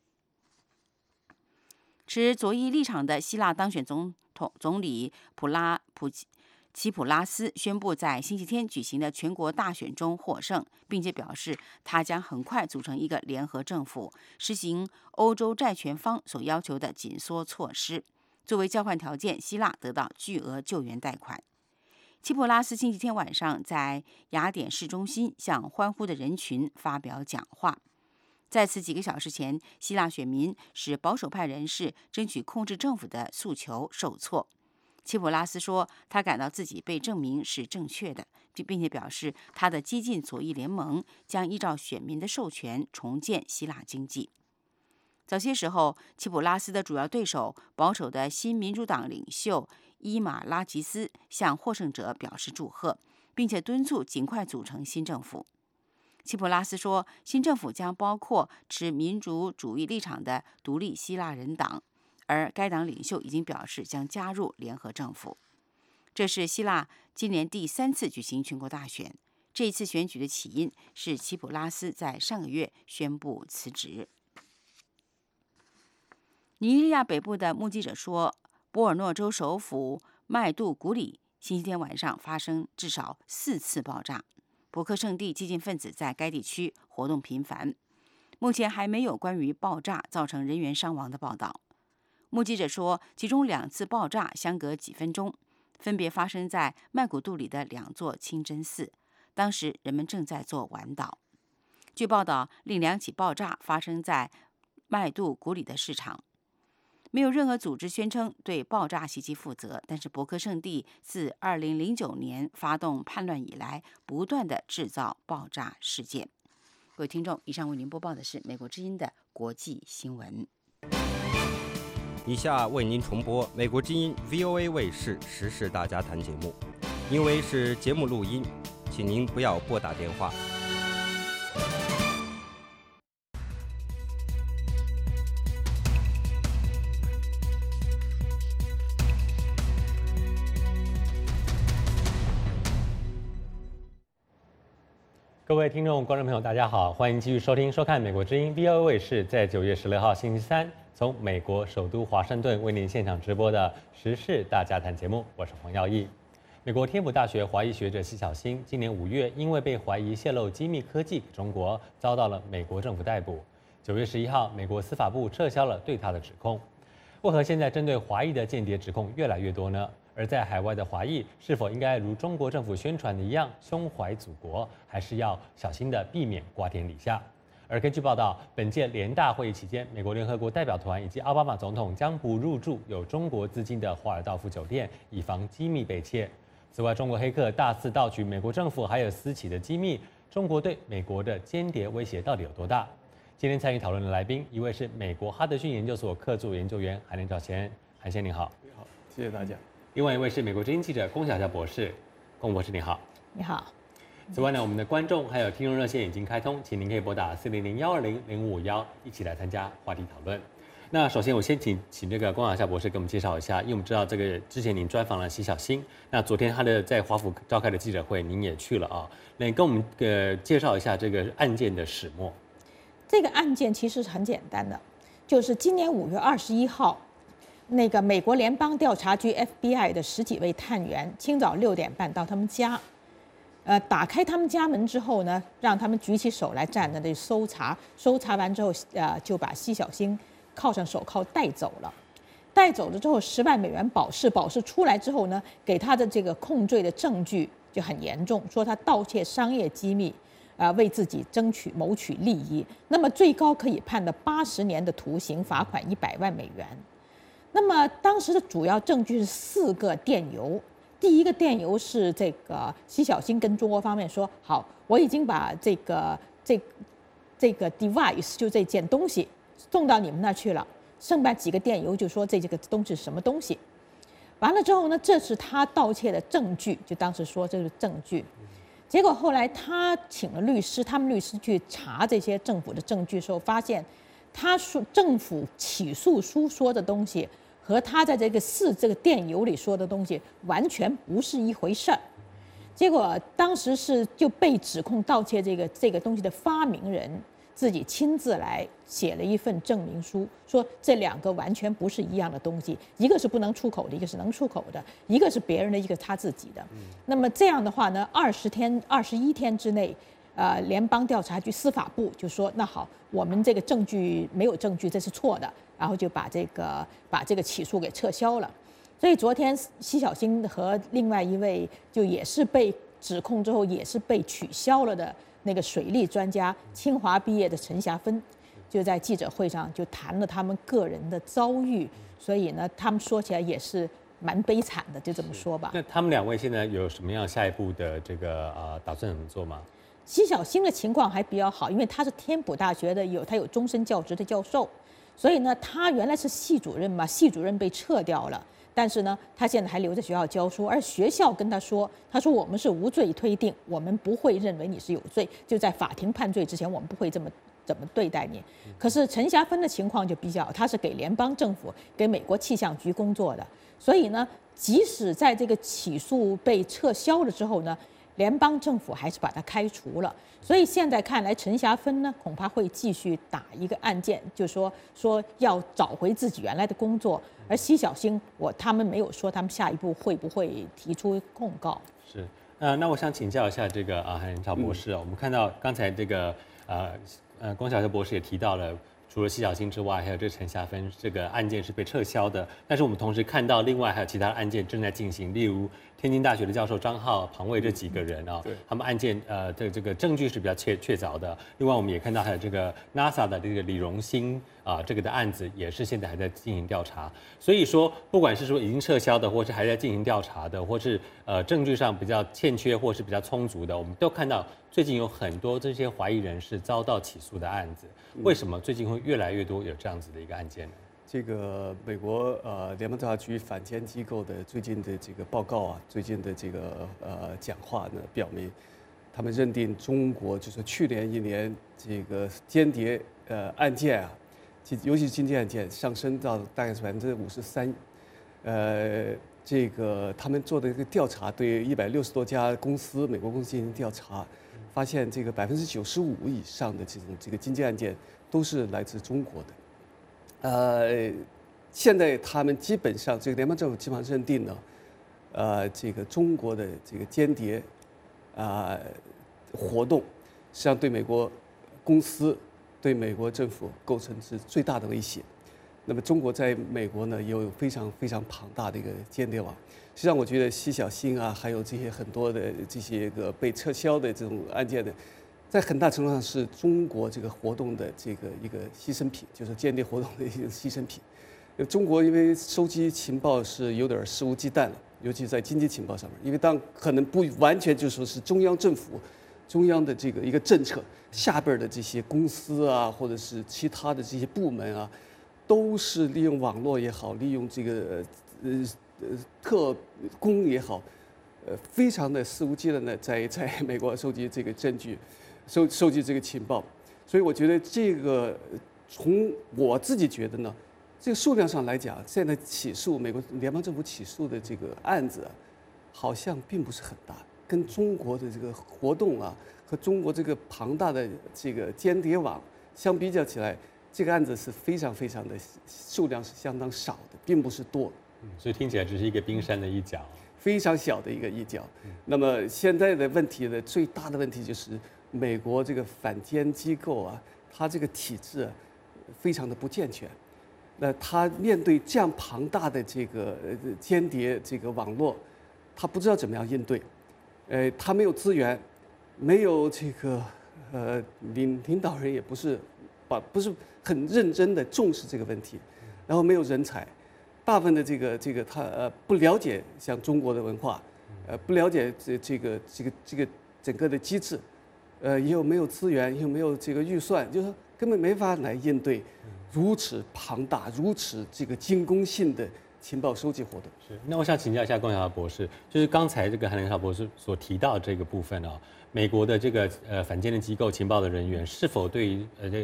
持左翼立场的希腊当选总理齐普拉斯宣布在星期天举行的全国大选中获胜，并且表示他将很快组成一个联合政府，实行欧洲债权方所要求的紧缩措施。作为交换条件，希腊得到巨额救援贷款。齐普拉斯星期天晚上在雅典市中心向欢呼的人群发表讲话。在此几个小时前，希腊选民使保守派人士争取控制政府的诉求受挫。齐普拉斯说，他感到自己被证明是正确的，并且表示他的激进左翼联盟将依照选民的授权重建希腊经济。早些时候，齐普拉斯的主要对手保守的新民主党领袖伊马拉吉斯向获胜者表示祝贺，并且敦促尽快组成新政府。齐普拉斯说，新政府将包括持民主主义立场的独立希腊人党，而该党领袖已经表示将加入联合政府。这是希腊今年第3次举行全国大选。这一次选举的起因是齐普拉斯在上个月宣布辞职。尼日利亚北部的目击者说，波尔诺州首府麦杜古里星期天晚上发生至少4次爆炸。博克圣地激进分子在该地区活动频繁。目前还没有关于爆炸造成人员伤亡的报道。目击者说，其中2次爆炸相隔几分钟，分别发生在麦古杜里的2座清真寺，当时人们正在做晚祷。据报道，另2起爆炸发生在麦杜古里的市场。没有任何组织宣称对爆炸袭击负责，但是博克圣地自2009年发动叛乱以来，不断的制造爆炸事件。各位听众，以上为您播报的是美国之音的国际新闻。 以下为您重播美国之音 VOA 卫视时事大家谈节目，因为是节目录音，请您不要拨打电话。 各位听众、观众朋友，大家好，欢迎继续收听、收看美国之音 VOA 卫视在9月16号星期三从美国首都华盛顿为您现场直播的时事大家谈节目，我是黄耀义。美国天普大学华裔学者奚晓星今年5月因为被怀疑泄露机密科技给中国，遭到了美国政府逮捕。9月11号，美国司法部撤销了对他的指控。为何现在针对华裔的间谍指控越来越多呢？而在海外的华裔是否应该如中国政府宣传的一样胸怀祖国，还是要小心的避免瓜田李下？而根据报道，本届联大会议期间，美国联合国代表团以及奥巴马总统将不入住有中国资金的华尔道夫酒店，以防机密被窃。此外，中国黑客大肆盗取美国政府还有私企的机密，中国对美国的间谍威胁到底有多大？今天参与讨论的来宾，一位是美国哈德逊研究所客座研究员韩连兆先，韩先您好。 你好，谢谢大家。 另外一位是美国之音记者龚晓佳博士，龚博士你好。 你好。 此外呢，我们的观众还有听众热线已经开通，请您可以拨打400-120-0551一起来参加话题讨论。那首先我先请这个龚晓佳博士给我们介绍一下，因为我们知道这个之前您专访了奚晓星，那昨天他的在华府召开的记者会您也去了啊，那跟我们介绍一下这个案件的始末。 这个案件其实是很简单的，就是今年5月21号。那个美国联邦调查局 FBI 的10几位探员，清早6点半到他们家，打开他们家门之后呢，让他们举起手来站在那里搜查，搜查完之后，就把奚晓星铐上手铐带走了。带走了之后，10万美元保释，保释出来之后呢，给他的这个控罪的证据就很严重，说他盗窃商业机密，为自己谋取利益，那么最高可以判的80年的徒刑，罚款100万美元。那么当时的主要证据是4个电邮。第一个电邮是这个奚晓星跟中国方面说，好，我已经把这个 device 就这件东西送到你们那去了，剩下几个电邮就说这个东西是什么东西。完了之后呢，这是他盗窃的证据，就当时说这是证据。结果后来他请了律师，他们律师去查这些政府的证据的时候，发现他说政府起诉书说的东西和他在这个电邮里说的东西完全不是一回事儿。结果当时就被指控盗窃这个东西的发明人自己亲自来写了一份证明书，说这2个完全不是一样的东西，一个是不能出口的，一个是能出口的，一个是别人的，一个是他自己的。那么这样的话呢，21天之内。联邦调查局司法部就说，那好，我们这个证据没有证据，这是错的，然后就把这个起诉给撤销了。所以昨天奚晓星和另外一位就也是被指控之后也是被取消了的那个水利专家，清华毕业的陈霞芬，就在记者会上就谈了他们个人的遭遇，所以呢，他们说起来也是蛮悲惨的，就这么说吧。 那他们2位现在有什么样下一步的这个打算怎么做吗？ 奚晓星的情况还比较好，因为他是天普大学的他有终身教职的教授，所以呢，他原来是系主任嘛，系主任被撤掉了，但是呢，他现在还留在学校教书，而学校跟他说我们是无罪推定，我们不会认为你是有罪，就在法庭判罪之前，我们不会怎么对待你。可是陈霞芬的情况就比较，他是给联邦政府、给美国气象局工作的，所以呢，即使在这个起诉被撤销了之后呢，联邦政府还是把他开除了，所以现在看来，陈霞芬呢恐怕会继续打一个案件，就说要找回自己原来的工作。而奚晓星，他们没有说他们下一步会不会提出控告。 是，那我想请教一下这个韩连兆博士我们看到刚才这个龚晓佳博士也提到了。除了奚晓星之外，还有这陈霞芬这个案件是被撤销的，但是我们同时看到另外还有其他的案件正在进行，例如天津大学的教授张浩、庞卫这几个人他们案件的这个证据是比较确凿的。另外我们也看到还有这个 NASA 的这个李荣兴这个的案子也是现在还在进行调查。所以说，不管是说已经撤销的，或是还在进行调查的，或是证据上比较欠缺或是比较充足的，我们都看到最近有很多这些怀疑人士遭到起诉的案子。为什么最近会越来越多有这样子的一个案件呢？ 这个美国联邦调查局反间机构的最近的这个报告啊，最近的这个讲话呢，表明他们认定中国就是去年1年这个间谍案件啊，尤其是经济案件上升到大概是53%。这个他们做的一个调查，对160多家公司，美国公司进行调查，发现这个95%以上的这个经济案件都是来自中国的。现在他们基本上这个联邦政府基本上认定呢，这个中国的这个间谍活动，实际上对美国公司、对美国政府构成是最大的威胁。那么中国在美国呢，也有非常非常庞大的一个间谍网。实际上，我觉得西小星啊，还有这些很多的这些个被撤销的这种案件呢，在很大程度上是中国这个活动的这个一个牺牲品，就是间谍活动的一个牺牲品。中国因为收集情报是有点肆无忌惮了，尤其在经济情报上面，因为当可能不完全就说是中央政府、中央的这个一个政策下边的这些公司啊，或者是其他的这些部门啊。都是利用网络也好，利用这个特工也好，非常的肆无忌惮的在美国收集这个证据，收集这个情报。所以我觉得这个从我自己觉得呢，这个数量上来讲，现在起诉美国联邦政府起诉的这个案子，好像并不是很大，跟中国的这个活动啊和中国这个庞大的这个间谍网相比较起来。这个案子是非常非常的数量是相当少的，并不是多， 所以听起来只是一个冰山的一角， 非常小的一个一角。那么现在的问题的最大的问题就是美国这个反间机构啊，它这个体制非常的不健全。那它面对这样庞大的这个间谍这个网络，它不知道怎么样应对，它没有资源，没有这个领导人也不是很认真的重视这个问题，然后没有人才，大部分的这个他不了解像中国的文化，不了解这个整个的机制，又没有资源，又没有这个预算，就是根本没法来应对如此庞大、如此这个进攻性的情报收集活动。 是，那我想请教一下龚晓博士，就是刚才这个韩连绍博士所提到的这个部分啊，美国的这个反间谍机构情报的人员是否对于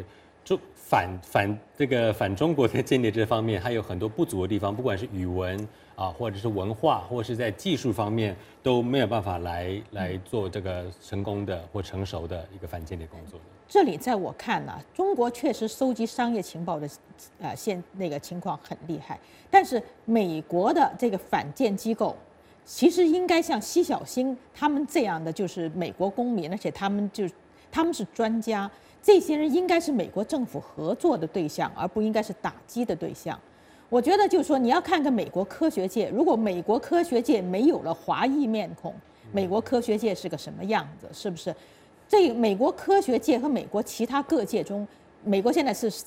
反中国的间谍这方面还有很多不足的地方，不管是语文啊，或者是文化，或者是在技术方面都没有办法来做这个成功的或成熟的一个反间谍工作。 这里在我看呢，中国确实收集商业情报的情况很厉害，但是美国的这个反间机构其实应该像西小星他们这样的，就是美国公民，而且他们是专家。这些人应该是美国政府合作的对象，而不应该是打击的对象。我觉得就是说，你要看看美国科学界，如果美国科学界没有了华裔面孔，美国科学界是个什么样子？是不是？这个美国科学界和美国其他各界中，美国现在是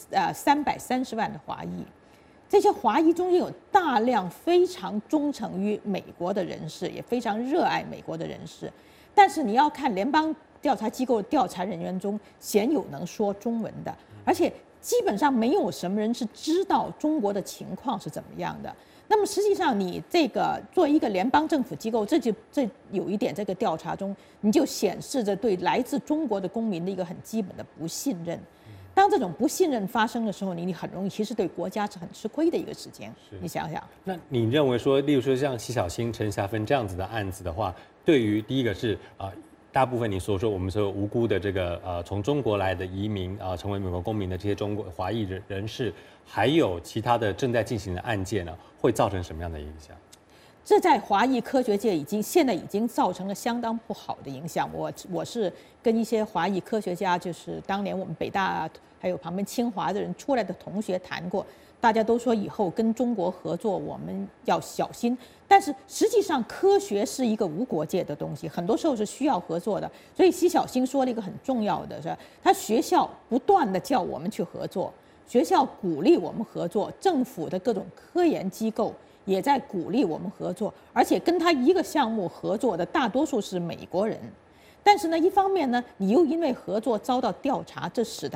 330万的华裔，这些华裔中间有大量非常忠诚于美国的人士，也非常热爱美国的人士。但是你要看联邦调查机构调查人员中，鲜有能说中文的，而且基本上没有什么人是知道中国的情况是怎么样的。那么实际上，你这个作为一个联邦政府机构，这有一点，这个调查中你就显示着对来自中国的公民的一个很基本的不信任。当这种不信任发生的时候，你很容易其实对国家是很吃亏的一个时间。你想想， 那你认为说，例如说像西小星、陈霞芬这样子的案子的话，对于第一个是大部分你所说我们说无辜的这个从中国来的移民成为美国公民的这些中国华裔人士，还有其他的正在进行的案件呢，会造成什么样的影响？ 这在华裔科学界现在已经造成了相当不好的影响。我是跟一些华裔科学家，就是当年我们北大还有旁边清华的人出来的同学谈过，大家都说以后跟中国合作我们要小心。但是实际上科学是一个无国界的东西，很多时候是需要合作的。所以西小星说了一个很重要的是，他学校不断的叫我们去合作，学校鼓励我们合作，政府的各种科研机构也在鼓励我们合作，而且跟他一个项目合作的大多数是美国人。但是呢，一方面呢，你又因为合作遭到调查，这使得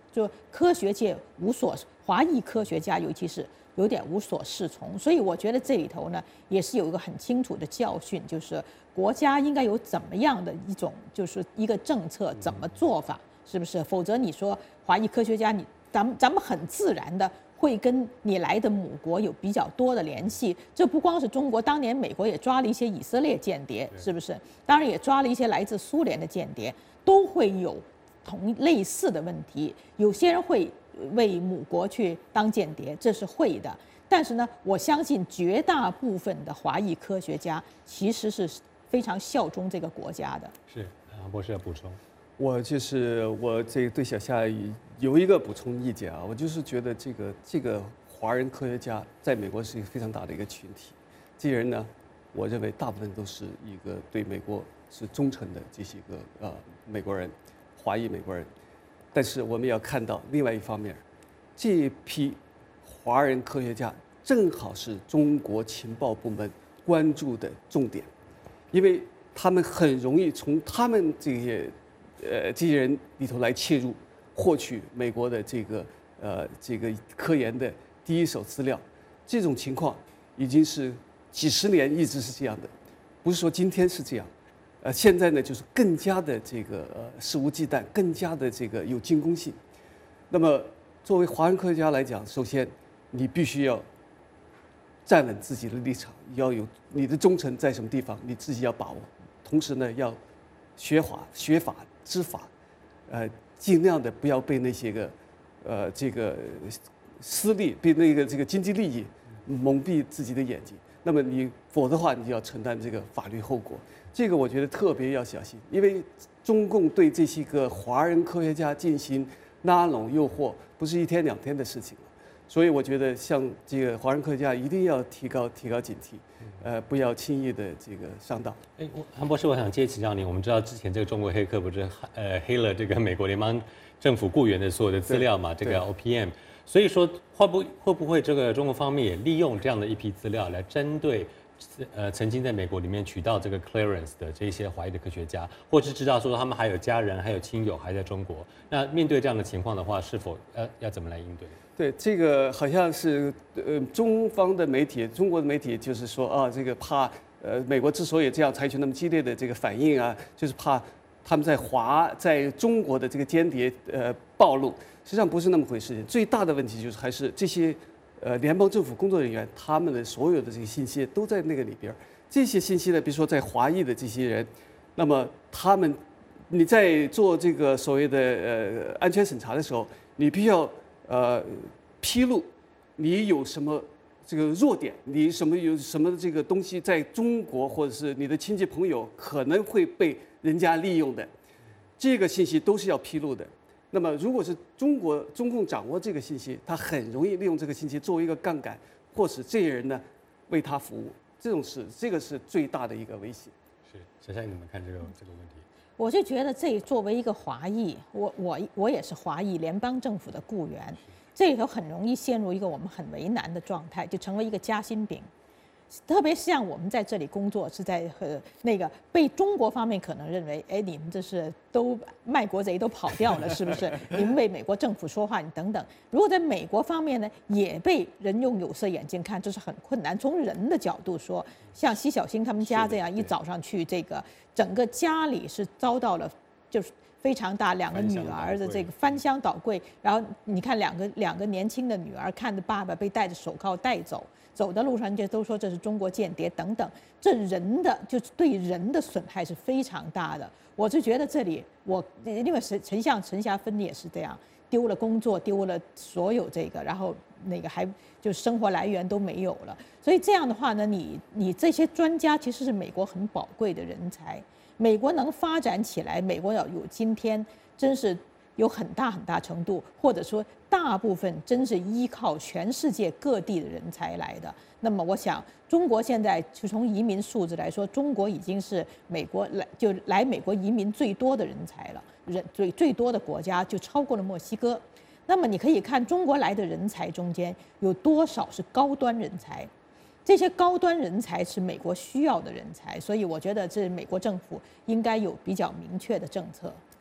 就科学界华裔科学家尤其是有点无所适从。所以我觉得这里头呢，也是有一个很清楚的教训，就是国家应该有怎么样的一种就是一个政策怎么做法，是不是？否则你说华裔科学家，咱们很自然的会跟你来的母国有比较多的联系。这不光是中国，当年美国也抓了一些以色列间谍，是不是？当然也抓了一些来自苏联的间谍，都会有类似的问题。有些人会为母国去当间谍，这是会的。但是呢，我相信绝大部分的华裔科学家其实是非常效忠这个国家的。 是，博士要补充。 我这个对小夏有一个补充意见啊，我就是觉得这个华人科学家在美国是一个非常大的一个群体，这些人呢，我认为大部分都是一个对美国是忠诚的这些个美国人，华裔美国人。但是我们要看到另外一方面，这批华人科学家正好是中国情报部门关注的重点，因为他们很容易从他们这些人里头来切入，获取美国的这个科研的第一手资料。这种情况已经是几十年一直是这样的，不是说今天是这样。现在呢，就是更加的这个肆无忌惮，更加的这个有进攻性。那么，作为华人科学家来讲，首先你必须要站稳自己的立场，要有你的忠诚在什么地方，你自己要把握。同时呢，要学法知法，尽量的不要被那些个这个私利，被这个经济利益蒙蔽自己的眼睛。那么否则的话，你就要承担这个法律后果。这个我觉得特别要小心，因为中共对这些个华人科学家进行拉拢诱惑，不是一天两天的事情了。所以我觉得像这个华人科学家一定要提高警惕，不要轻易的这个上当。 韩博士，我想接请教您，我们知道之前这个中国黑客不是黑了这个美国联邦政府雇员的所有的资料嘛，这个 OPM， 所以说会不会这个中国方面也利用这样的一批资料来针对曾经在美国里面取到这个 clearance 的这些华裔的科学家，或是知道说他们还有家人还有亲友还在中国，那面对这样的情况的话，是否要怎么来应对？ 对，这个好像是中国的媒体就是说啊，这个怕美国之所以这样采取那么激烈的这个反应啊，就是怕他们在中国的这个间谍暴露，实际上不是那么回事。最大的问题就是还是这些联邦政府工作人员他们的所有的这个信息都在那个里边。这些信息呢，比如说在华裔的这些人，那么你在做这个所谓的安全审查的时候，你必须要披露你有什么这个弱点，你有什么这个东西在中国或者是你的亲戚朋友可能会被人家利用的，这个信息都是要披露的。那么如果是中共掌握这个信息，他很容易利用这个信息作为一个杠杆，迫使这些人呢为他服务，这个是最大的一个威胁。 是，小夏你怎么看这个问题？ 我就觉得作为一个华裔，我也是华裔联邦政府的雇员，这里头很容易陷入一个我们很为难的状态，就成为一个夹心饼。特别是像我们在这里工作，是在被中国方面可能认为，哎，你们这是都卖国贼都跑掉了，是不是？你们为美国政府说话，你等等。如果在美国方面呢，也被人用有色眼镜看，这是很困难。从人的角度说，像奚晓星他们家这样，一早上去这个整个家里是遭到了就是非常大2个女儿的这个翻箱倒柜，然后你看两个年轻的女儿看着爸爸被戴着手铐带走的路上，就都说这是中国间谍等等，这就是对人的损害是非常大的。我就觉得这里因为陈霞芬也是这样，丢了工作，丢了所有这个，然后还就生活来源都没有了。所以这样的话呢，你这些专家其实是美国很宝贵的人才。美国能发展起来，美国要有今天，真是有很大程度，或者说大部分真是依靠全世界各地的人才来的。那么我想，中国现在就从移民数字来说，中国已经是来美国移民最多的人才了，最多的国家就超过了墨西哥。那么你可以看中国来的人才中间有多少是高端人才。这些高端人才是美国需要的人才，所以我觉得这美国政府应该有比较明确的政策。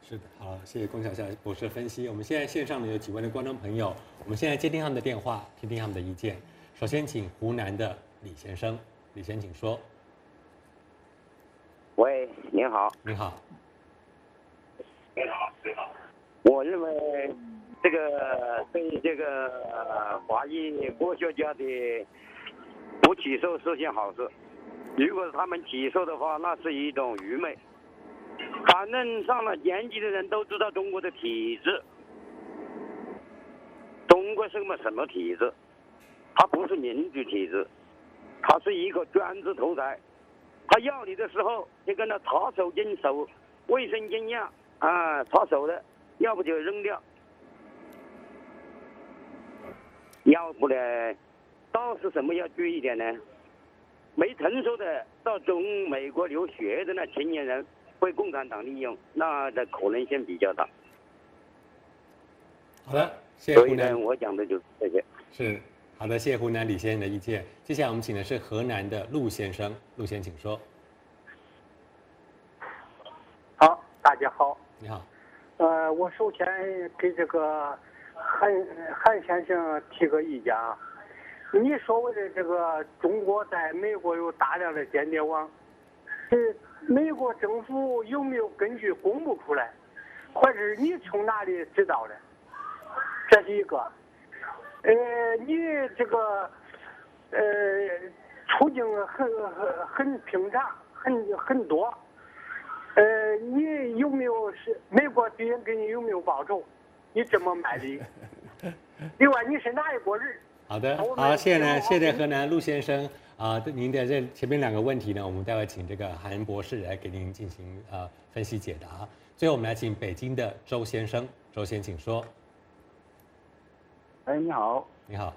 是的，好，谢谢龚小夏博士的分析。我们现在线上呢有几位的观众朋友，我们现在接听他们的电话，听听他们的意见。首先，请湖南的李先生，李先请说。 喂，您好。 你好。 你好，你好。我认为这个对这个华裔科学家的不起诉是件好事。如果他们起诉的话，那是一种愚昧。反正上了年纪的人都知道中国的体制，中国是什么体制？它不是民主体制，它是一个专制独裁。他要你的时候就跟他擦手巾、手卫生巾一样啊，擦手的，要不就扔掉，要不呢，倒是什么要注意一点呢？没成熟的到美国留学的那青年人被共产党利用，那的可能性比较大。 好的，谢谢湖南。 所以呢，我讲的就是这些。 是，好的，谢谢湖南李先生的意见。接下来我们请的是河南的陆先生，陆先生请说。 好，大家好。 你好。 我首先给这个韩先生提个意见啊。你所谓的这个中国在美国有大量的间谍网，美国政府有没有根据公布出来，或者你从哪里知道的？这是一个。你这个处境很平常，很多。你有没有美国敌人给你有没有报酬？你这么卖力？另外，你是哪一国人？ 好的，好，谢谢河南陆先生啊，您的这前面2个问题呢，我们待会请这个韩博士来给您进行分析解答。最后我们来请北京的周先生，周先请说。 你好。 你好。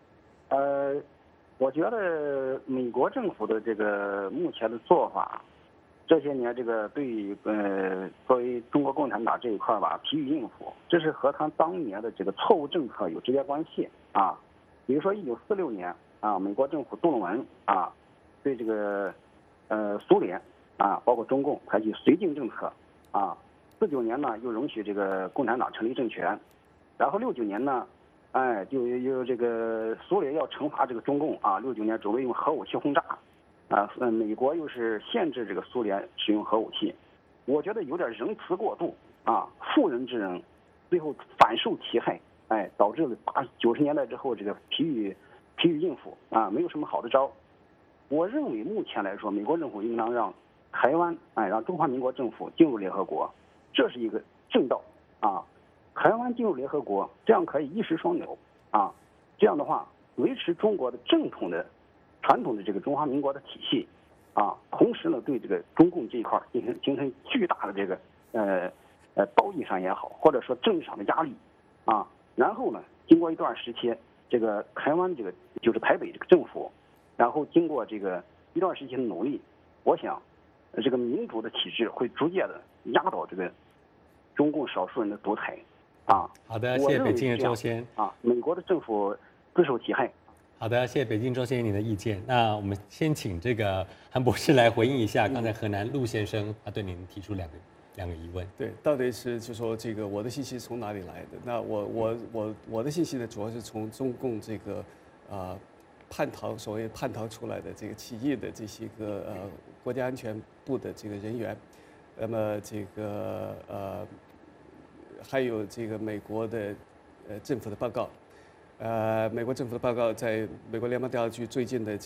我觉得美国政府的这个目前的做法，这些年这个对作为中国共产党这一块吧，疲于应付，这是和他当年的这个错误政策有直接关系啊。比如说1946年啊，美国政府杜鲁门啊，对这个苏联啊，包括中共采取绥靖政策啊。49年呢，又容许这个共产党成立政权，然后69年呢，就有这个苏联要惩罚这个中共啊，69年准备用核武器轰炸啊，美国又是限制这个苏联使用核武器，我觉得有点仁慈过度啊，妇人之仁，最后反受其害。导致了90年代之后这个疲于应付啊，没有什么好的招。我认为目前来说，美国政府应当让台湾让中华民国政府进入联合国，这是一个正道啊。台湾进入联合国，这样可以一石双鸟啊。这样的话，维持中国的正统的、传统的这个中华民国的体系啊，同时呢，对这个中共这一块形成巨大的这个道义上也好，或者说政治上的压力啊。然后呢，经过一段时期，这个台湾这个就是台北这个政府，然后经过这个一段时期的努力，我想，这个民主的体制会逐渐的压倒这个中共少数人的独裁，啊。 好的，谢谢北京的周先啊，美国的政府自受其害。 好的，谢谢北京周先生您的意见。那我们先请这个韩博士来回应一下刚才河南陆先生他对您提出两个疑问。 对，到底是就说这个我的信息从哪里来的？那我的信息呢，主要是从中共这个所谓叛逃出来的这个起义的这些个国家安全部的这个人员，那么这个还有这个美国的政府的报告。美国政府的报告在美国联邦调查局最近的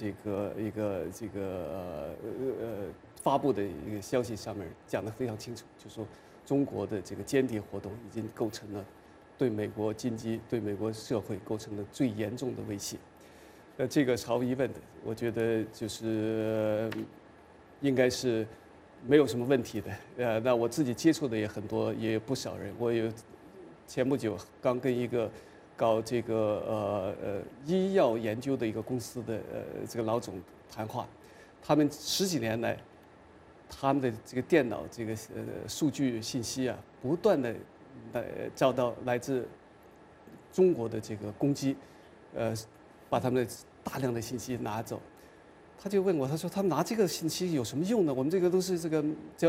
发布的一个消息上面讲得非常清楚，就是说中国的这个间谍活动已经构成了对美国经济、对美国社会构成了最严重的威胁。这个毫无疑问的，我觉得就是应该是没有什么问题的。那我自己接触的也很多，也有不少人。我有前不久刚跟一个搞这个医药研究的一个公司的这个老总谈话，他们10几年来，他们的这个电脑这个数据信息啊，不断的遭到来自中国的这个攻击，把他们的大量的信息拿走。他就问我，他说他们拿这个信息有什么用呢？我们这个都是这个叫做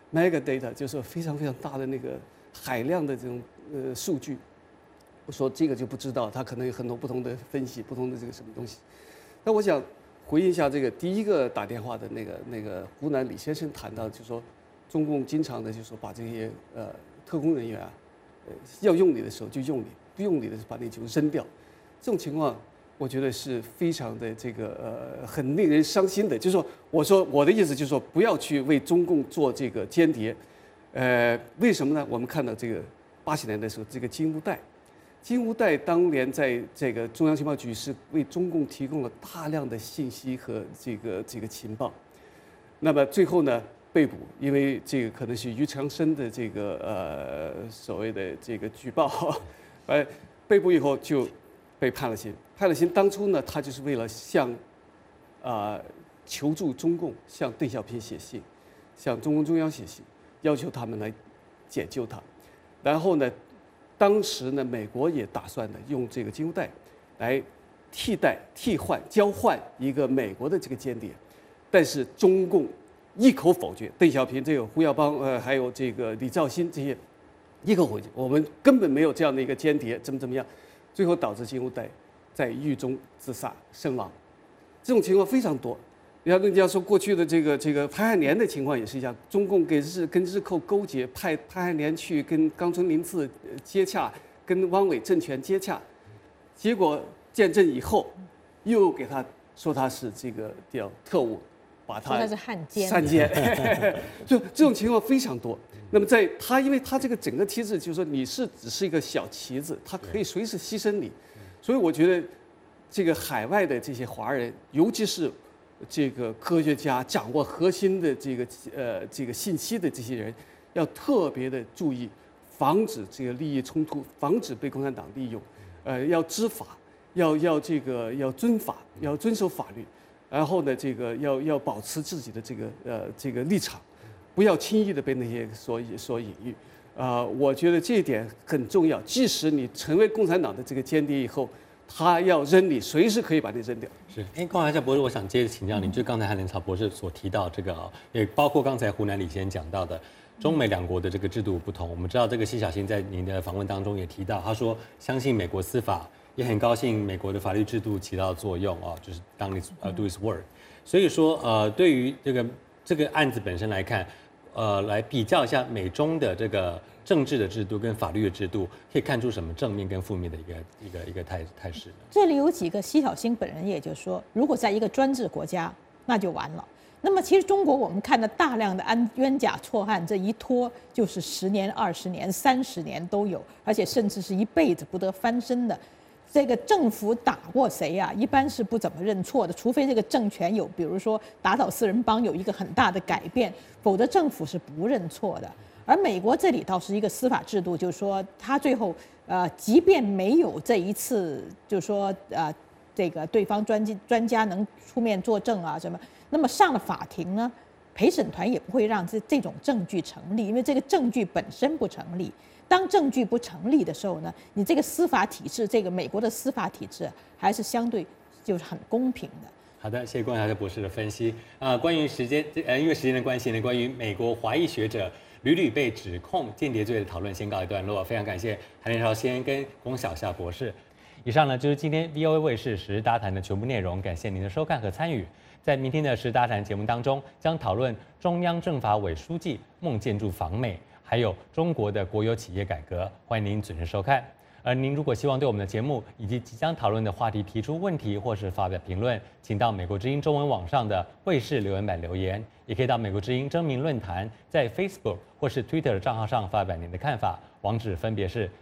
mega data， 就是非常非常大的那个海量的这种数据。我说这个就不知道，他可能有很多不同的分析，不同的这个什么东西。那我想回应一下这个第一个打电话的那个湖南李先生谈到，就是说中共经常的就说把这些特工人员啊，要用你的时候就用你，不用你的把你就扔掉。这种情况，我觉得是非常的这个很令人伤心的。就是说，我的意思就是说，不要去为中共做这个间谍。为什么呢？我们看到这个80年代的时候，这个金乌代当年在这个中央情报局是为中共提供了大量的信息和这个情报。那么最后呢，被捕，因为这个可能是于长生的这个所谓的这个举报，被捕以后就被判了刑。判了刑当初呢，他就是为了向求助中共，向邓小平写信，向中共中央写信，要求他们来解救他。然后呢，当时呢，美国也打算呢用这个金乌代来交换一个美国的这个间谍，但是中共一口否决，邓小平、这个胡耀邦还有这个李兆新这些一口否决，我们根本没有这样的一个间谍，怎么样，最后导致金乌代在狱中自杀身亡。这种情况非常多。人家说过去的这个潘汉年的情况也是一样，中共跟日寇勾结，派潘汉年去跟冈村宁次接洽，跟汪伪政权接洽，结果见证以后，又给他说他是这个叫特务，把他是汉奸， 就这种情况非常多。那么因为他这个整个体制就是说你只是一个小棋子，他可以随时牺牲你，所以我觉得这个海外的这些华人，尤其是这个科学家掌握核心的这个信息的这些人，要特别的注意，防止这个利益冲突，防止被共产党利用，要知法，要遵法，要遵守法律，然后呢，这个要保持自己的这个立场，不要轻易的被那些所引喻。我觉得这一点很重要。即使你成为共产党的这个间谍以后，他要扔你，随时可以把你扔掉。 是，高海夏博士，我想接着请教您，就刚才韩连草博士所提到这个也包括刚才湖南李先讲到的，中美两国的这个制度不同。我们知道这个奚小新在您的访问当中也提到，他说相信美国司法，也很高兴美国的法律制度起到作用就是当你do its work。所以说对于这个案子本身来看，来比较一下美中的这个政治的制度跟法律的制度，可以看出什么正面跟负面的一个态势呢？ 这里有几个奚小新本人也就是说，如果在一个专制国家，那就完了。那么其实中国我们看到大量的冤假错案，这一拖就是10年、20年、30年都有，而且甚至是一辈子不得翻身的。这个政府打过谁啊？一般是不怎么认错的，除非这个政权有，比如说打倒4人帮有一个很大的改变，否则政府是不认错的。而美国这里倒是一个司法制度，就是说他最后即便没有这一次，就是说这个对方专家能出面作证啊什么，那么上了法庭呢，陪审团也不会让这种证据成立，因为这个证据本身不成立。当证据不成立的时候呢，你这个司法体制，这个美国的司法体制还是相对就是很公平的。 好的，谢谢关海夏博士的分析。关于因为时间的关系呢，关于美国华裔学者屡屡被指控间谍罪的讨论先告一段落。非常感谢韩连朝先跟龚小夏博士。以上呢就是今天 VOA 卫视时事大谈的全部内容，感谢您的收看和参与。在明天的时事大谈节目当中，将讨论中央政法委书记孟建柱访美，还有中国的国有企业改革，欢迎您准时收看。而您如果希望对我们的节目以及即将讨论的话题提出问题或是发表评论，请到美国之音中文网上的卫视留言板留言，也可以到美国之音征名论坛在 Facebook 或是 Twitter 的账号上发表您的看法，网址分别是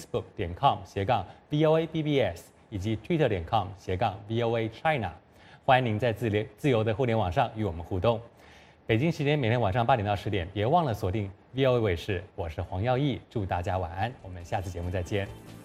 facebook.com/VOABBS 以及 twitter.com/VOA China。欢迎您在自由的互联网上与我们互动。北京时间每天晚上8点到10点，别忘了锁定 VOA 卫视，我是黄耀义，祝大家晚安，我们下次节目再见。